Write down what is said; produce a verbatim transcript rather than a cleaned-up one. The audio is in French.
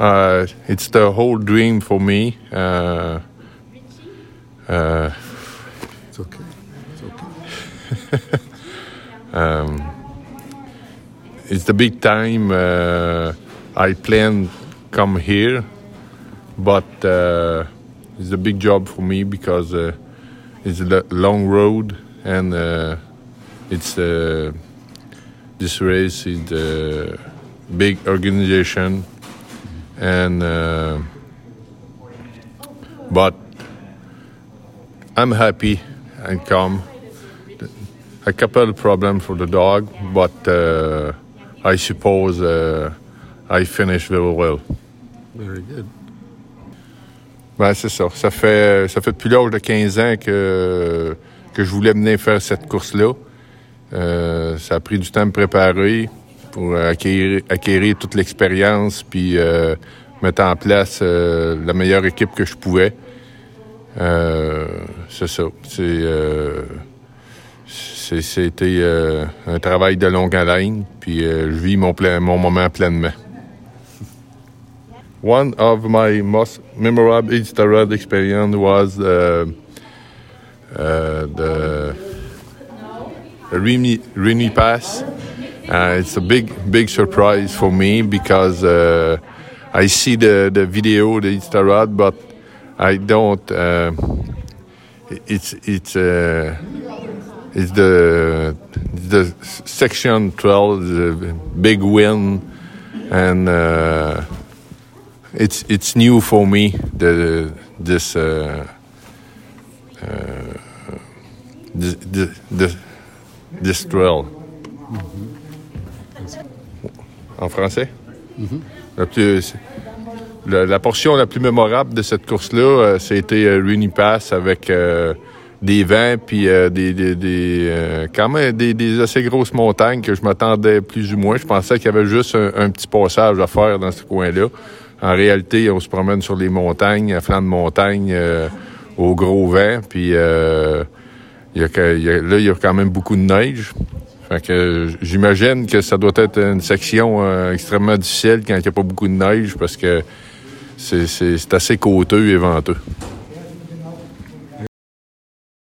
Uh, it's the whole dream for me. Uh, uh, It's okay. It's okay. um, it's the big time. Uh, I plan come here, but uh, it's a big job for me because uh, it's a long road and uh, it's uh, this race is a big organization. And uh, but I'm happy and calm. A couple of problems for the dog, but uh, I suppose uh, I finish very well. Very good. Ben, c'est ça. Ça fait, ça fait depuis l'âge de quinze ans que, que je voulais venir faire cette course-là. Euh, ça a pris du temps à me préparer pour acquérir, acquérir toute l'expérience puis euh, mettre en place euh, la meilleure équipe que je pouvais. Euh, c'est ça. C'est, euh, c'est, c'était euh, un travail de longue haleine, puis euh, je vis mon, plein, mon moment pleinement. One of my most memorable Iditarod experience was uh, uh, the Remy, Remy Pass. Uh, it's a big, big surprise for me because uh, I see the, the video, the Iditarod, but I don't. Uh, it's it's uh, it's the the section twelve, the big win, and uh, it's it's new for me. The this uh, uh, this this, this trail. Mm-hmm. En français? Mm-hmm. La, plus, la, la portion la plus mémorable de cette course-là, euh, c'était euh, Remy Pass avec euh, des vents puis euh, des, des, des euh, quand même des, des assez grosses montagnes que je m'attendais plus ou moins. Je pensais qu'il y avait juste un, un petit passage à faire dans ce coin-là. En réalité, on se promène sur les montagnes, à flanc de montagne, euh, au gros vent. Puis euh, il y a, il y a, là, il y a quand même beaucoup de neige. Fait que j'imagine que ça doit être une section euh, extrêmement difficile quand il n'y a pas beaucoup de neige parce que c'est, c'est, c'est assez côteux et venteux.